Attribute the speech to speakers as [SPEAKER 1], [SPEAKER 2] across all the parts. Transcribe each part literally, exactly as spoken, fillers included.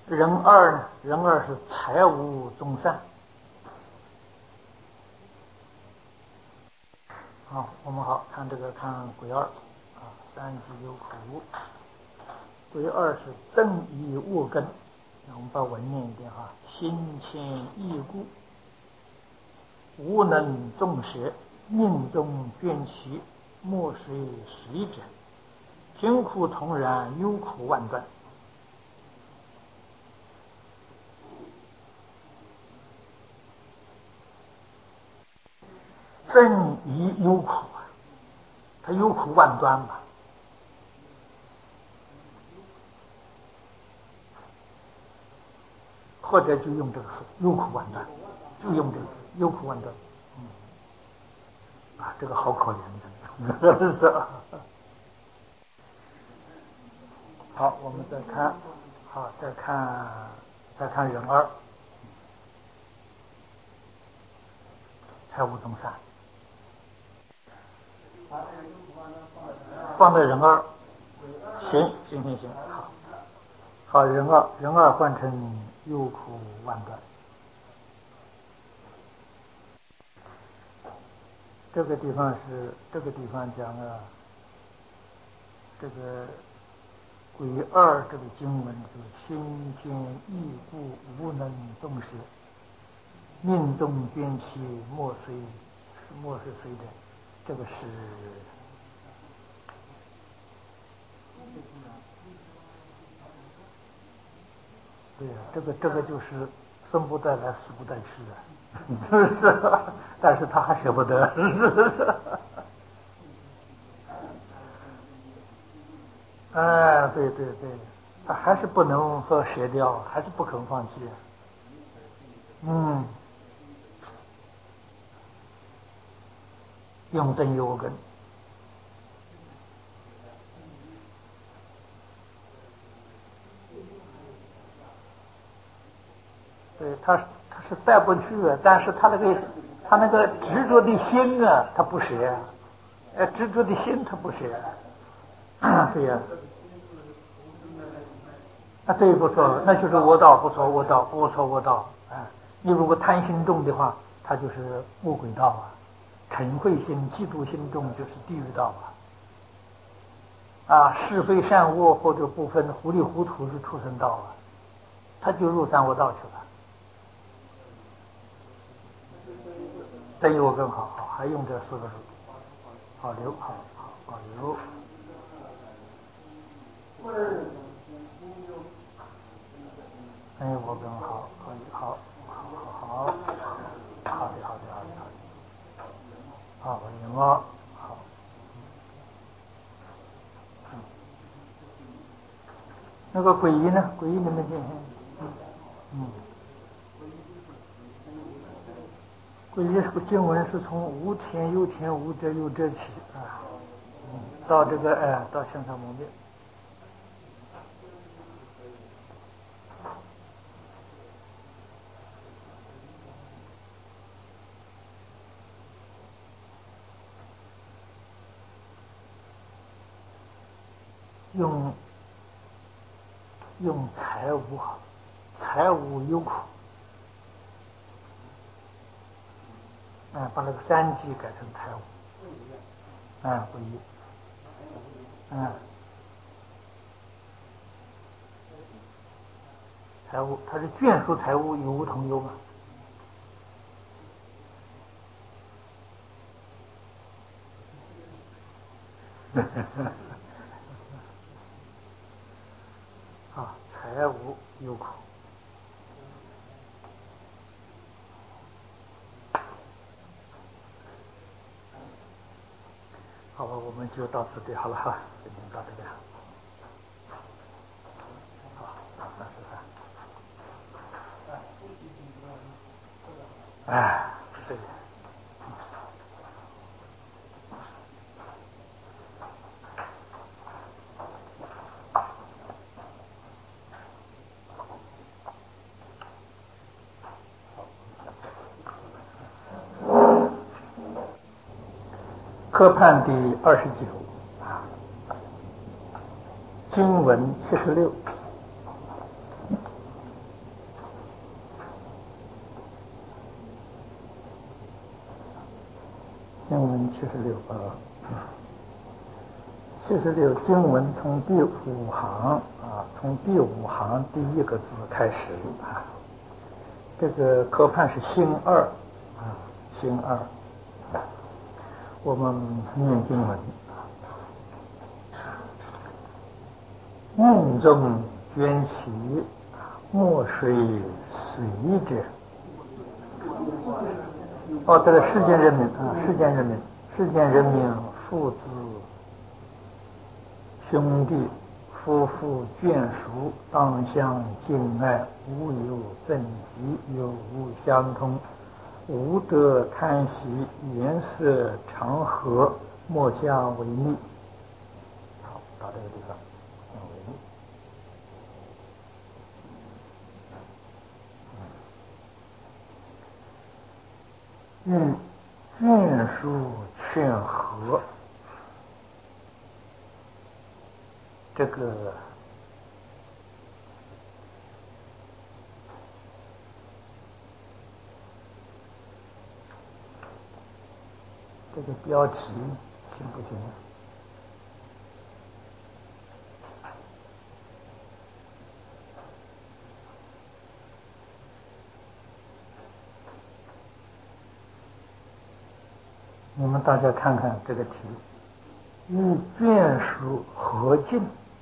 [SPEAKER 1] 人二呢？人二是财无终善。好，我们好看这个看癸二啊，三季有苦。癸二是正义恶根，我们把文念一点哈，心谦义故，无能重学，命中捐其，莫随随者，贫苦同然，忧苦万端。正义忧苦啊，他忧苦万端嘛。或者就用这个词，忧苦万端，就用这个忧苦万端。嗯，啊，这个好可怜的，是吧？好，我们再看，好，再看，再看人二，财无终善。放在人二，行行行行，好，好，人二，人二换成忧苦万端。这个地方是这个地方讲啊，这个癸二这个经文是心谦义故，无能重学，命中捐其，莫随莫是随的，这个是对呀、啊，这个这个就是生不带来，死不带去的，是不是？但是他还舍不得，是不是？哎，对对对，他还是不能说舍掉，还是不肯放弃。嗯，用正有根。对他，他是带不去啊，但是他那个他那个执着的心啊，他不舍，呃，执着的心他不舍，对呀、啊，啊，对，不错，那就是恶道，不错，恶道，不错，恶道，啊，你如果贪心重的话，他就是恶鬼道啊，嗔恚心、嫉妒心重就是地狱道啊，啊，是非善恶或者不分，糊里糊涂是畜生道啊，他就入三恶道去了。真有更好，好，还用这四个字，好留，好好好留。真有更好，可以，好，好，好，好，好的，好的，好的，好的，好，有啊，好，嗯，那个诡异呢？诡异你们听听，嗯嗯，诡异这个经文是从无天有天，无者有者起啊，嗯，到这个哎，到现场蒙面。用用财无好，财无忧苦，嗯，把那个三季改成财务，嗯，不一，嗯，财务，它是眷属财务有无同忧嘛？啊，财无忧苦。好吧，我们就到此对好了哈，今天到这边。好，三十三。哎，对。科判第二十九啊，经文七十六。 经文七十六啊，七十六经文从第五行啊，从第五行第一个字开始啊，这个科判是星二啊，星二，我们念经文，梦中卷起墨水随着。哦，这个世间人民啊，世间人民，世间人民，父子、兄弟、夫妇、眷属，当相敬爱，无有憎忌，有无相通，无得贪喜，颜色常和，莫下为逆。好，到这个地方，下为逆。与眷属劝和，这个这个标题行不行？你们大家看看这个题，与眷属和敬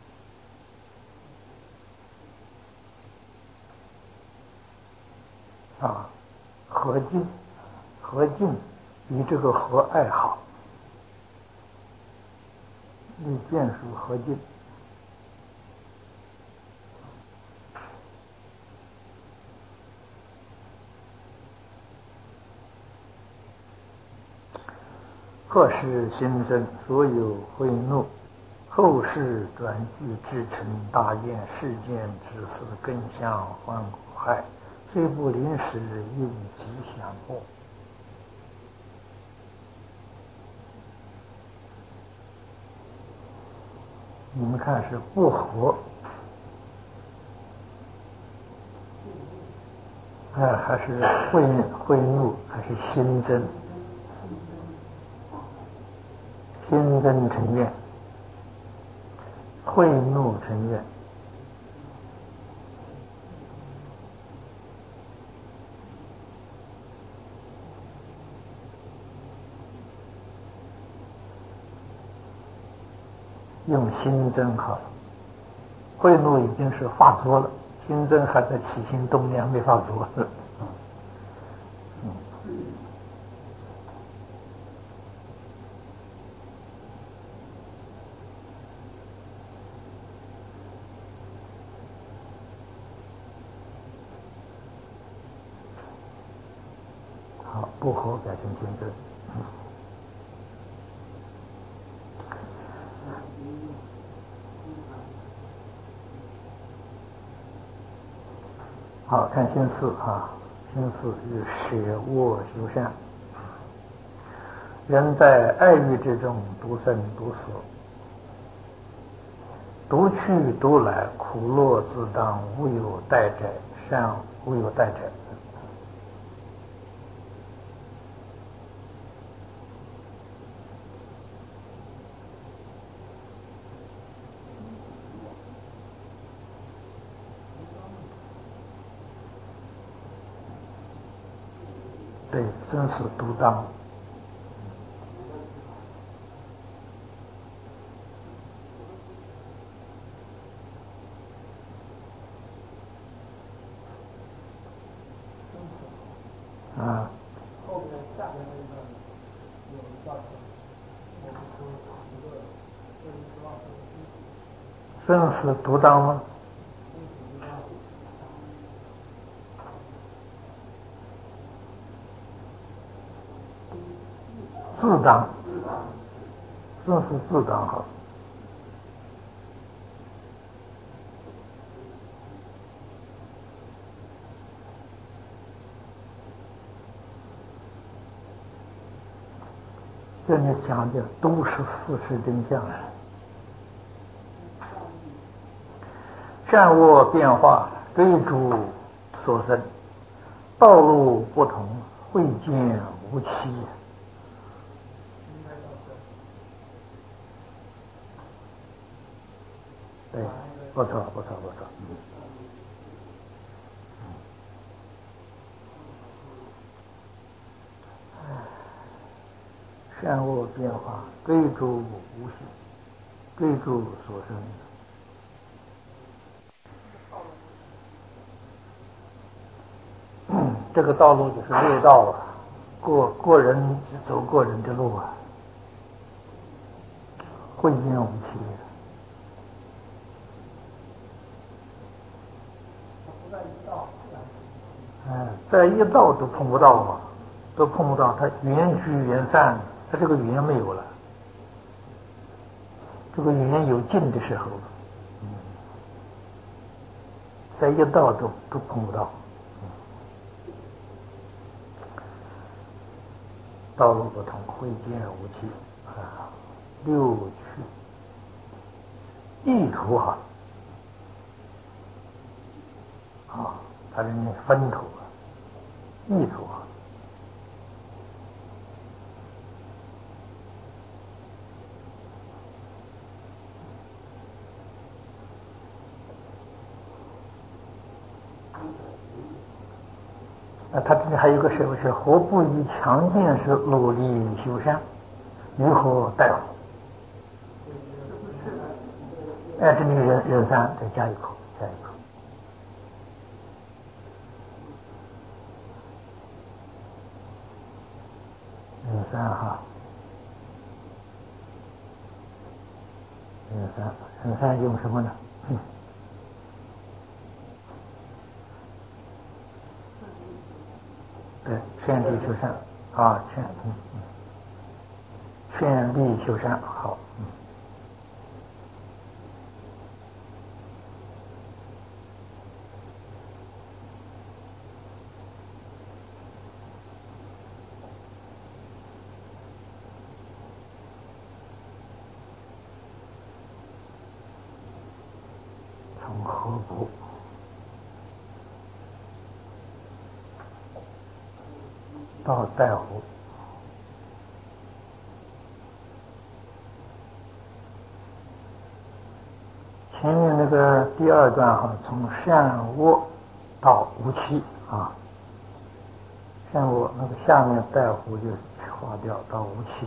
[SPEAKER 1] 啊，和敬，和敬比这个和爱好，与眷属和敬。何时新生所有悔怒，后世转具至诚大愿，世间之事更相欢害，虽不临时应吉祥报。你们看是不和，哎，还是悔悔怒，还是新增？新增成愿，悔怒成愿。用新增好了，悔怒已经是发作了，新增还在起心动念，没发作。好，不和改成新增。好，看心四啊，心四是舍恶修善。人在爱欲之中，独生独死，独去独来，苦乐自当，无有代者，善无有代者。对，生死独当。啊，后面下面那个有一段，我们说一个生死独当吗？自当，生死自当好。这里讲的都是事实真相，善恶变化，追逐所生，道路不同，会见无期。 对，不错不错不错。嗯嗯。善恶变化，对诸无形，对诸所生。这个道路就是六道啊，过过人走过人的路啊，慧见无期。嗯，在一道都碰不到啊，都碰不到，他缘聚缘散，他这个缘没有了，这个缘有尽的时候，嗯，在一道都都碰不到。道路不同，慧见无期啊，六趣意图哈啊，他是那分头啊，意图啊。啊，他这里还有个什么是何不以强健时努力修善，如何待乎？哎，这里人人三再加一口，加一口。人三哈，人三，人三用什么呢？嗯，对，劝力修善啊，劝嗯嗯，劝力修善，好，嗯。从何不到在乎？前面那个第二段哈，从善恶到无期啊，善恶那个下面在乎就划掉到无期。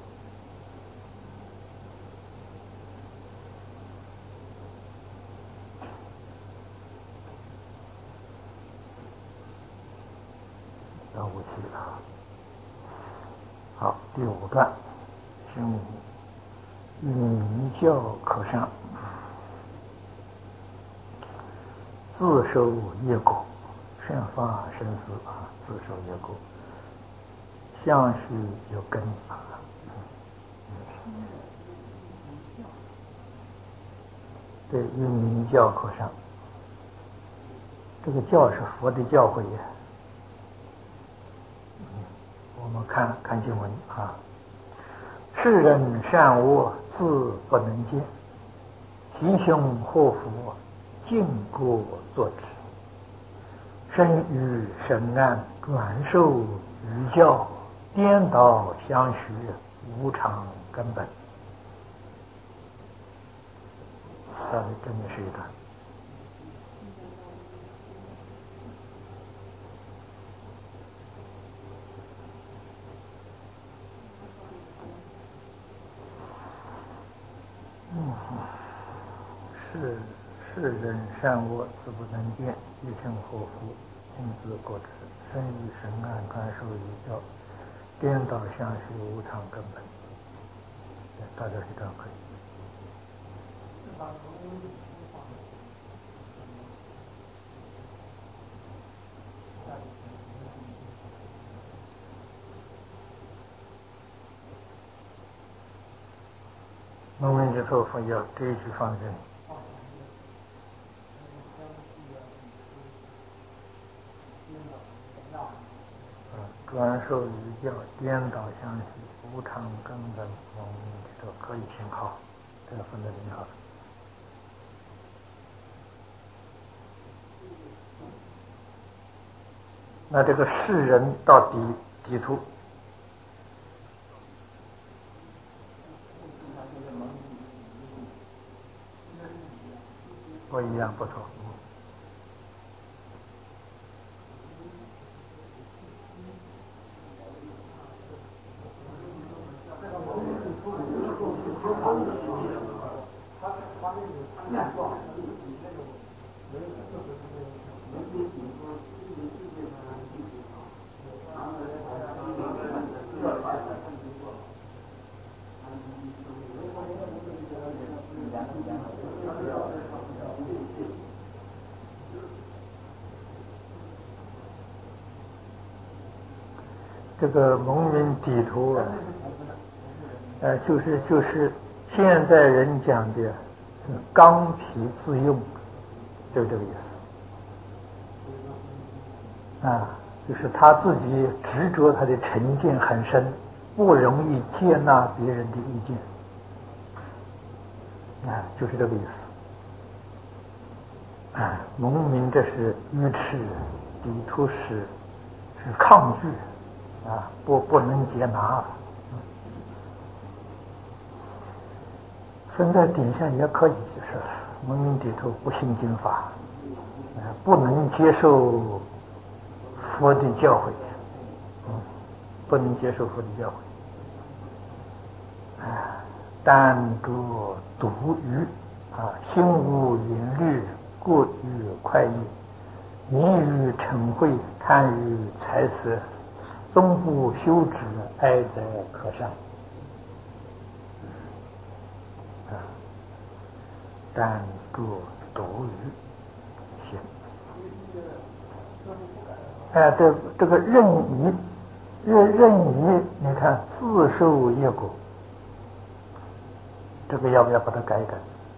[SPEAKER 1] 到无期了。好，第五段，生与名教可上，自受业果，善发生死啊，自受业果，相续有根啊。对，与名教可上，这个教是佛的教诲呀。我们看看经文啊，世人善恶自不能见，吉凶祸福尽过作之，生于神安，转受愚教，颠倒相续，无常根本。下面这里是一段。嗯，是世人善恶自不能见，吉凶祸福尽自过之，生于神安，转受愚教，颠倒相续，无常根本。大家这段可以。弄完之后放要这一句放这里。转受愚教，颠倒相续，无常根本，我们这个可以挺好，这个分的挺好。那这个世人到底抵触？ 一样不错。这个蒙明底图啊，呃，就是就是现在人讲的刚愎自用，就这个意思啊，就是他自己执着他的成见很深，不容易接纳别人的意见啊，就是这个意思啊。蒙明这是愚痴，底图是是抗拒。啊，不不能接纳，分在底下也可以，就是蒙明底图不信经法，啊，不能接受佛的教诲，嗯，不能接受佛的教诲，啊，但着独欲，啊，心无云虑，过于快意，迷于嗔恚，贪于财色。终不修止，哀哉可善啊！但著独于行。哎，对，这个任意，任任意，你看自受业果，这个要不要把它改一改？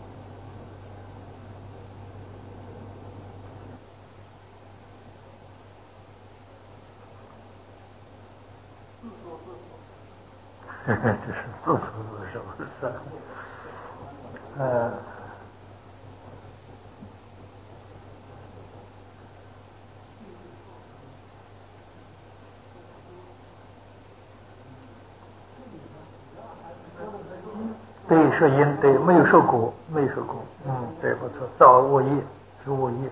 [SPEAKER 1] 这是自作自受，是吧？呃，对，是因，对，没有受果，没有受果，嗯，对，不错，造恶业是恶业。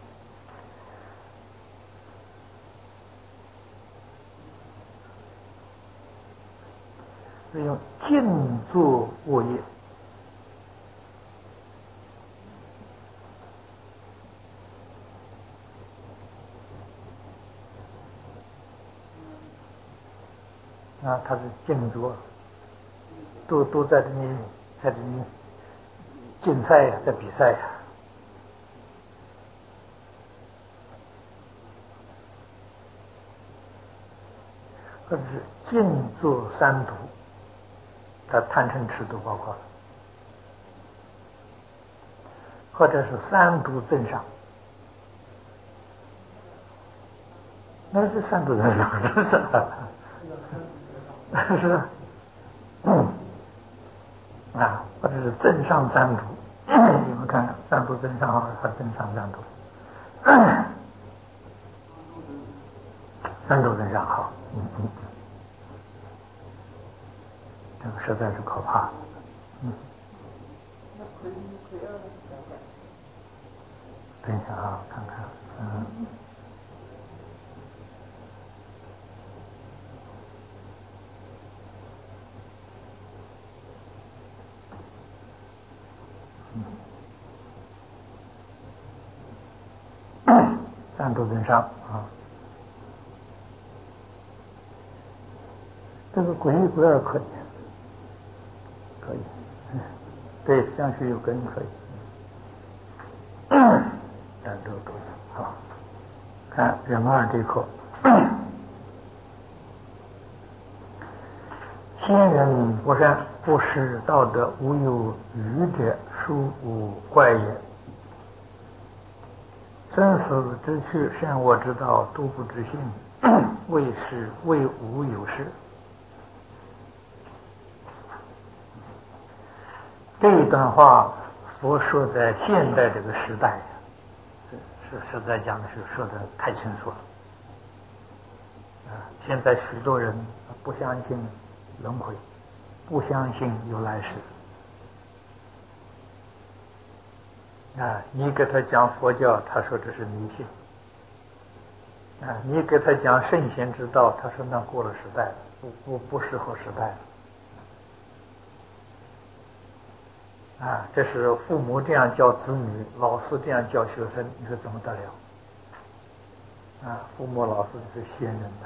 [SPEAKER 1] 是用静坐恶业，啊，他是静坐，都都在这里，在这里竞赛呀，在比赛呀，或者是静坐三毒，他贪嗔痴都包括了，或者是三毒增上。那这三毒增上是是是嗯啊，或者是增上三毒，你们看看三毒增上和增上三毒，三毒增上好，嗯嗯，这个实在是可怕，嗯。等一下啊，看看，嗯。三毒增上啊，这个鬼一鬼二可以，可以，对，相续有根可以，三毒都有好，看人二这课，先人不善，不识道德，无有愚者，殊无怪也。生死之趣，善恶之道，都不知性，为是为无有事。这一段话，佛说在现代这个时代，是是实在讲的是说的太清楚了。啊，现在许多人不相信轮回，不相信有来世。 啊，你给他讲佛教，他说这是迷信。啊，你给他讲圣贤之道，他说那过了时代了，不不不适合时代了。啊，这是父母这样教子女，老师这样教学生，你说怎么得了？啊，父母老师是先人的。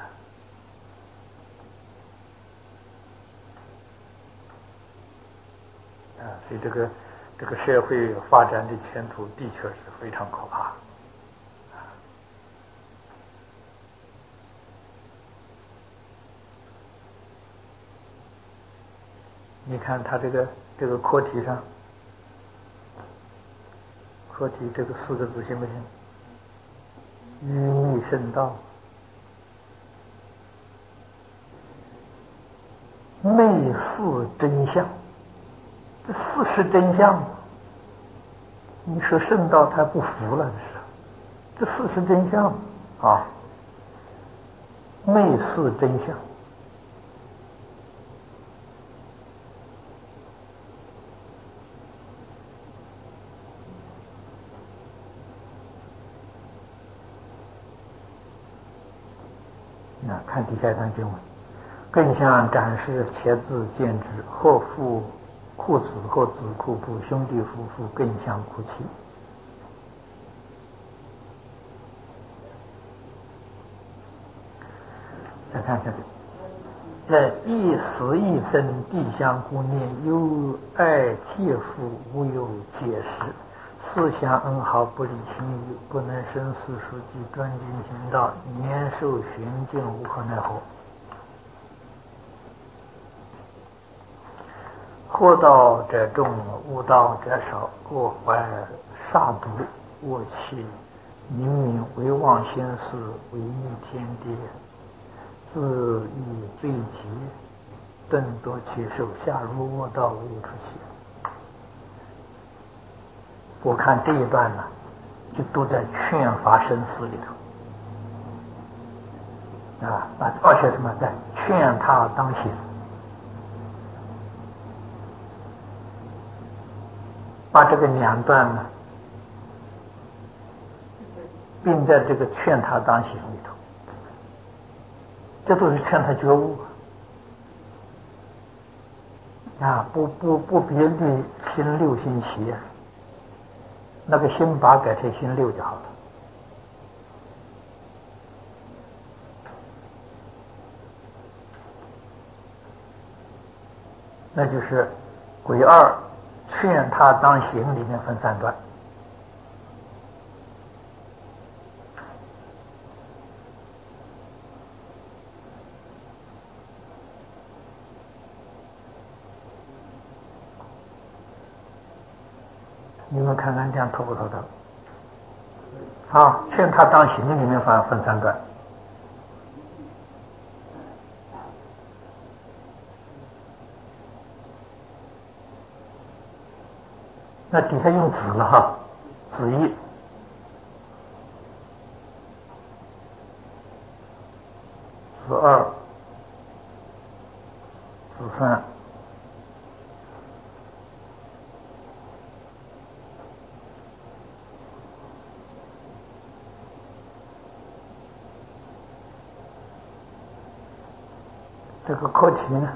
[SPEAKER 1] 啊，所以这个这个社会发展的前途的确是非常可怕。你看他这个这个课题上，课题这个四个字行不行？愚逆圣道，昧视真相。这事实真相，你说圣道他不服了，这是这事实真相啊，昧视真相。看底下一段经文，更向展示茄子见之，或父裤子或子裤布，兄弟夫妇更向哭泣。再看这里，在一时一生地相顾念，有爱切肤，无有解释。思想恩好，不离情欲，不能生死书记，专精行道，年寿玄境，无可奈何。惑道者众，悟道者少。过怀煞毒，卧气明明，唯妄心事，违逆天地，自欲罪极，顿夺其寿，下入卧道，无有出期。我看这一段呢，就都在劝发生死里头啊，而且什么，在劝他当行，把这个两段呢并在这个劝他当行里头，这都是劝他觉悟啊，不不不别的心六心七，那个心八改成心六就好了。那就是癸二劝他当行里面分三段。你们看看这样透不透的？好，劝他当行里面分分三段。那底下用子了哈，子一、子二、子三。这个课题呢，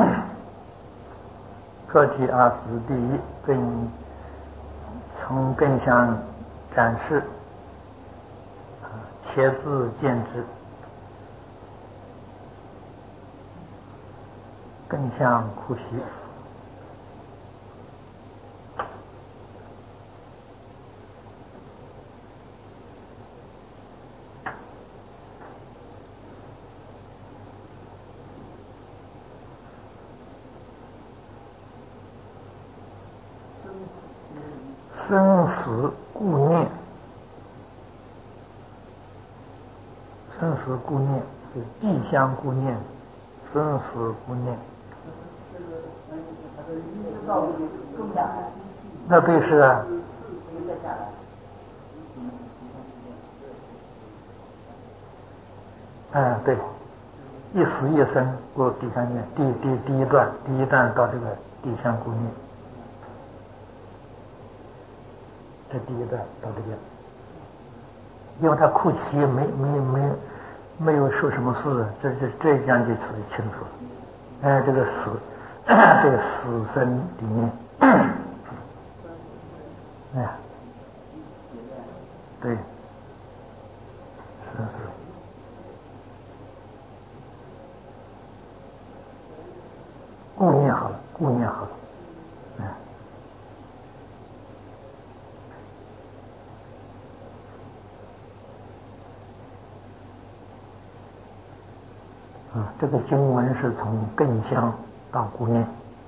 [SPEAKER 1] 课题啊，子第一，更从更向展示茄子见之，更向哭啼。生死顾念，生死顾念是地相顾念，生死顾念。那对是啊。哎，对，一死一生过地相念，第第第一段，第一段到这个地相顾念。 这第一段到这边，因为他哭泣没没没没有说什么事，这这这一讲就词清楚了。哎，这个死，这个死生里面，哎呀，对，是是。顾念好了，顾念好了，嗯。啊，这个经文是从更香到顾念。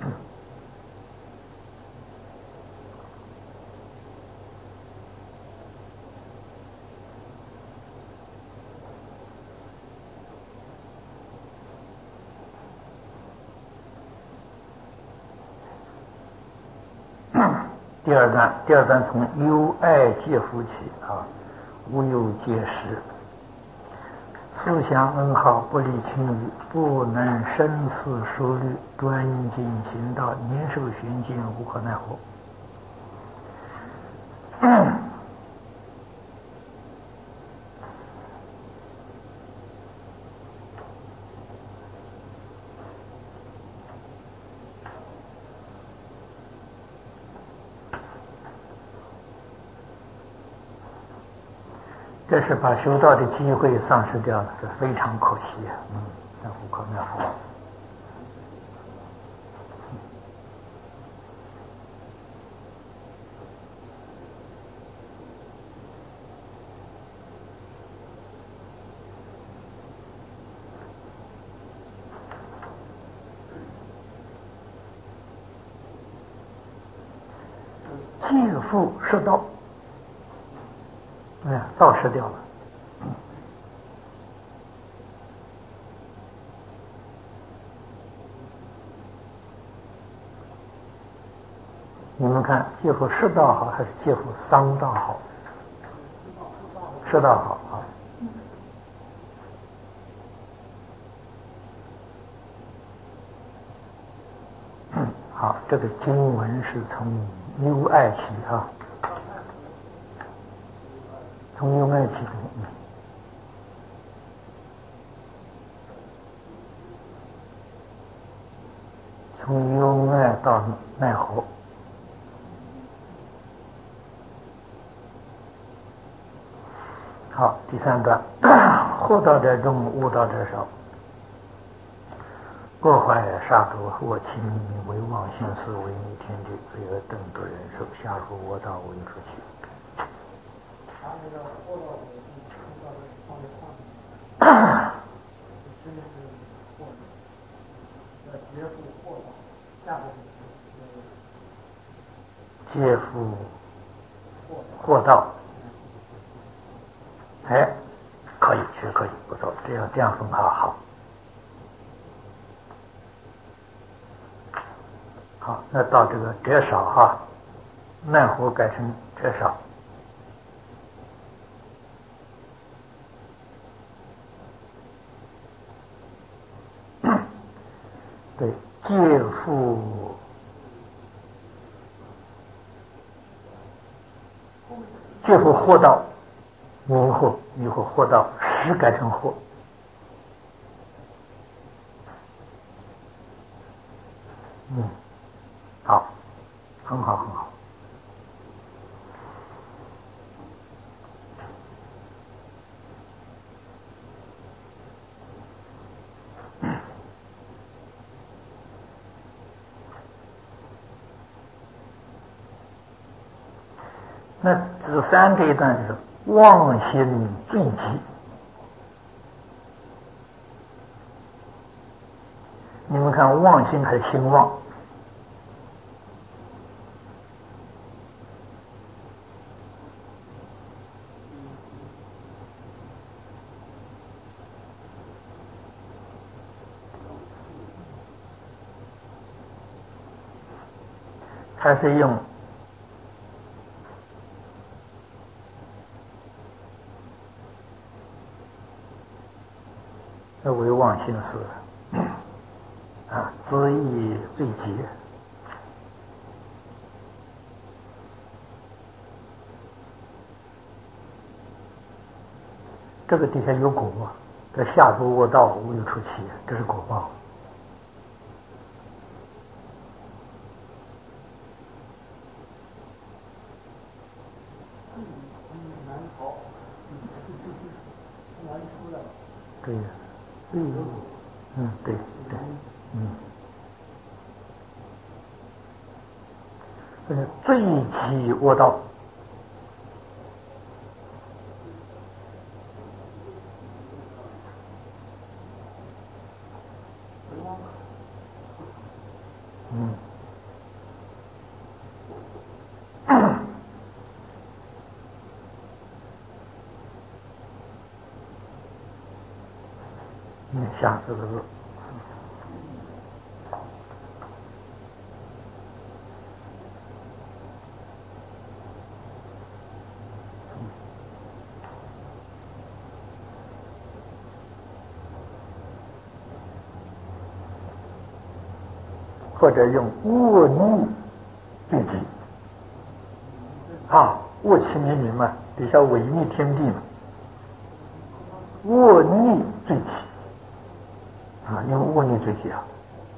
[SPEAKER 1] 第二段，第二段从由爱皆福起啊，无有皆失。思想恩好，不离情语，不能深思熟虑，专精行道，年寿寻经，无可奈何。这是把修道的机会丧失掉了，这非常可惜啊！嗯，那无可奈何。借腹失道，哎呀，道失掉了。你们看，借腹失道好还是借腹丧道好？失道好啊。好，这个经文是从由爱起啊，从由爱起的。嗯，从由爱到奈何。好，第三段，惑道者众，悟道者少。过怀杀戮，我其秘密为妄心思，为逆天地，自有等不忍受，下入我道，无以出去。他那个惑道者是悟道者放在上面，真的是惑道，要劫富惑道，下面是劫富惑道。哎，可以，是可以，不错，这样这样分好好。好，那到这个折少哈，奈何改成折少。对，借腹借腹惑道，迷惑迷惑惑道，实改成惑。嗯，好，很好很好。那子三这一段就是妄心最急。你们看，妄心还是心妄？它是用为妄心思啊，知意最急。 这个底下有果报，这下足卧道，无有出期，这是果报。对呀，嗯嗯，对对，嗯，这是最起卧道。嗯，嗯，下四个字。或者用卧逆对己啊，卧其明明嘛，底下违逆天地嘛，卧逆对己啊，用卧逆对己啊。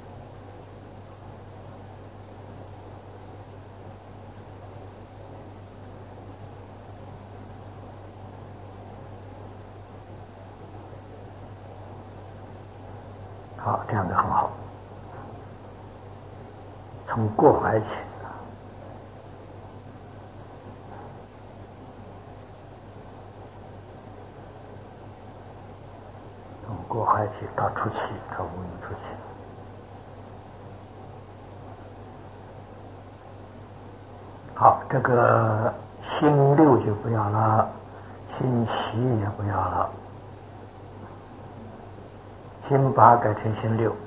[SPEAKER 1] 好，这样的很好。从过怀起，从过怀起到出气，到无影出气。好，这个心六就不要了，心七也不要了，心八改成心六。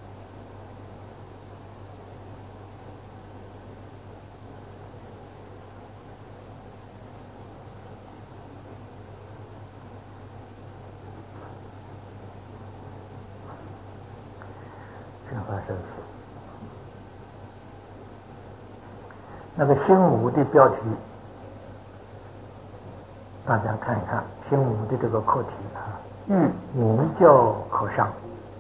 [SPEAKER 1] 生死。那个心无的标题，大家看一看心无的这个课题啊，欲名教可上。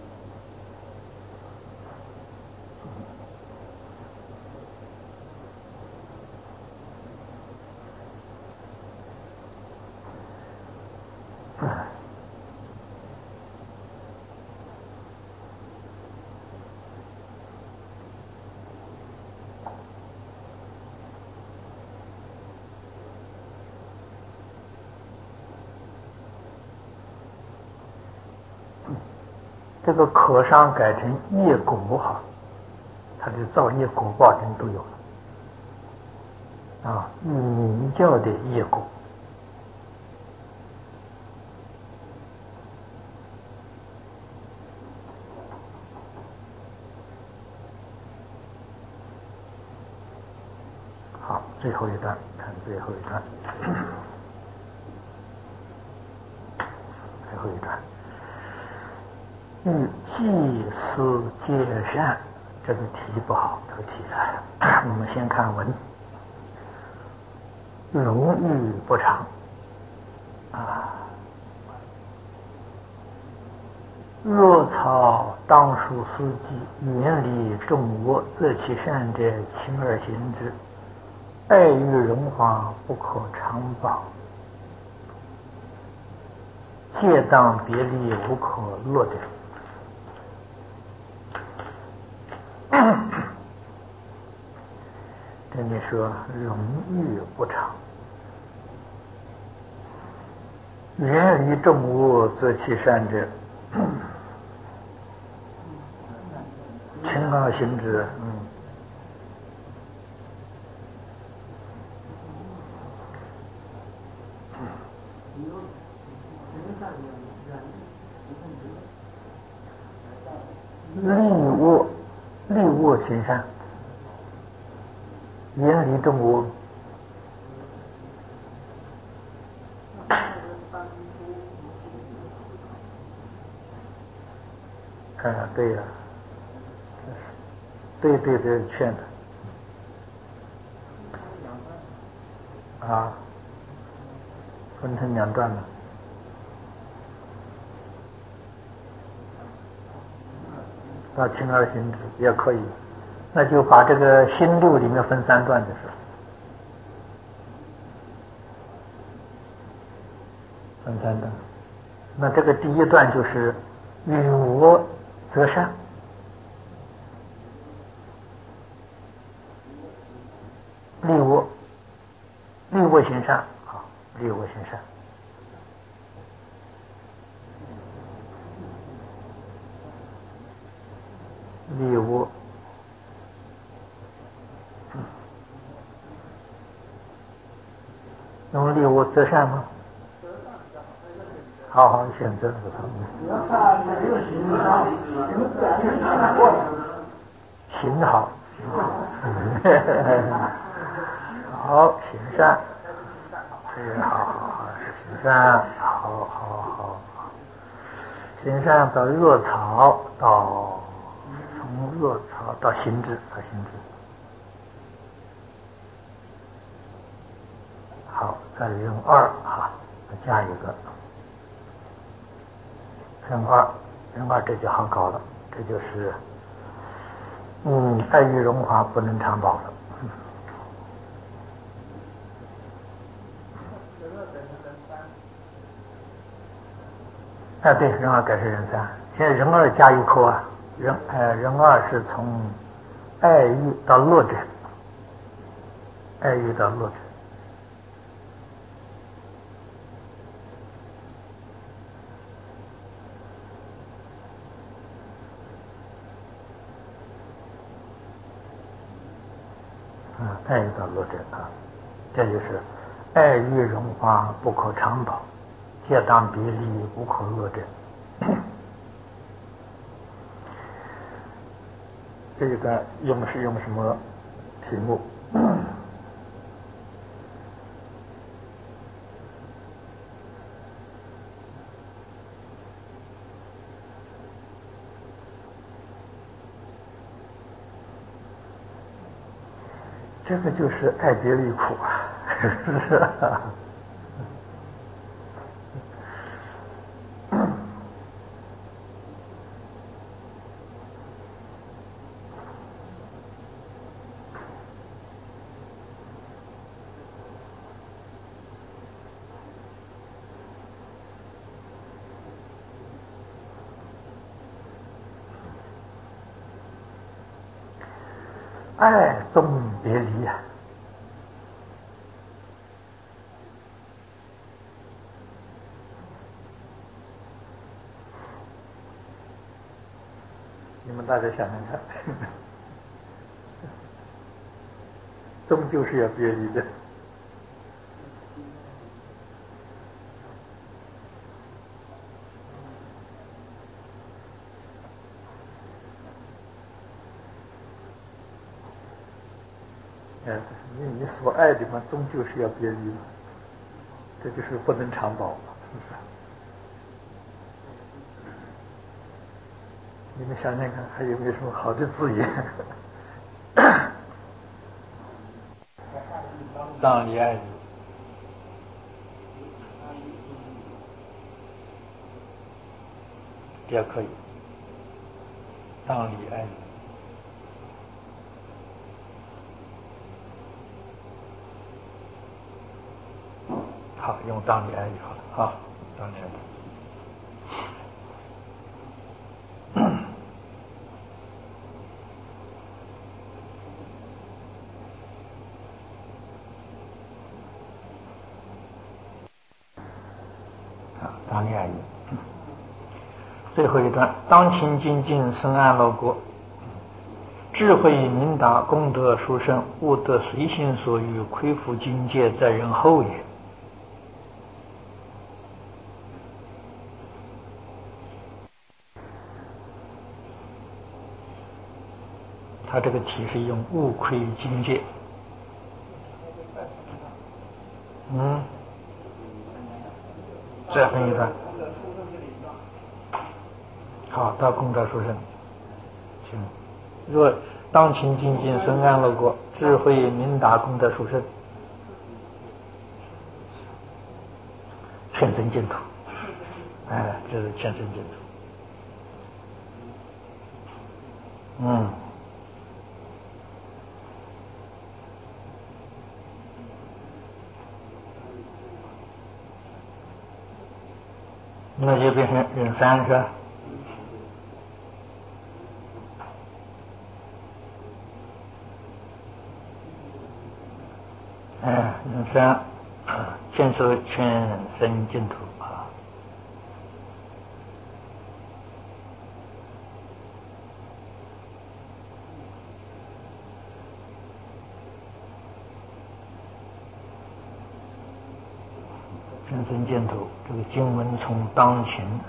[SPEAKER 1] 这个可伤改成业果哈，它的造业果报人都有了啊，欲名教的业果。好，最后一段，看最后一段，最后一段。欲济思皆善，这个题不好，这个题啊，我们先看文。荣誉不长啊，若草当属司机，远离众恶，则其善者轻而行之，爱欲荣华不可长保，借当别离无可乐者。这里说荣誉不长，远离众恶，则其善者轻而行之。嗯，利恶，利恶行善，远离众恶。啊，对呀、啊，对对对，劝的啊，分成两段了。 到清而行止也可以，那就把这个心路里面分三段就是了，分三段。那这个第一段就是与我则善，利我，利我行善啊，利我行善。利我，嗯，用利我则善吗？好好选择不同。行好，好行善，是好好好行善，好好好行善到热草，到从热草到行止，到行止。好，再人二哈，加一个人二，人二这就好搞了，这就是嗯，爱欲荣华不能长保了。嗯哎，对，人二改成人三，现在人二加一扣啊，人呃人二是从爱欲到乐者，爱欲到乐者。啊，爱欲到乐者啊，这就是爱欲荣华不可长保，皆当别离无可乐者。这一段用是用什么题目？这个就是爱别离苦啊，是不是？爱终别离啊！你们大家想想看，终究是要别离的。哎，你你所爱的嘛，终究是要别离的，这就是不能长保，是不是？你们想想看，还有没有什么好的字眼？当离爱离，也可以。当离爱离，好，用当离爱离好了，好，当离爱离。当离爱离。最后一段，当勤精进生安乐国，智慧明达功德殊胜，悟得随心所欲，恢复境界，在人后也。他这个题是用悟亏境界，嗯，再分一段。好，到功德殊胜，行。若当勤精进生安乐国，智慧明达功德殊胜，全真净土。哎，这是全真净土。 嗯，那就变成人三是吧？嗯，人三啊，见受全身净土啊。全身净土，这个经文从当前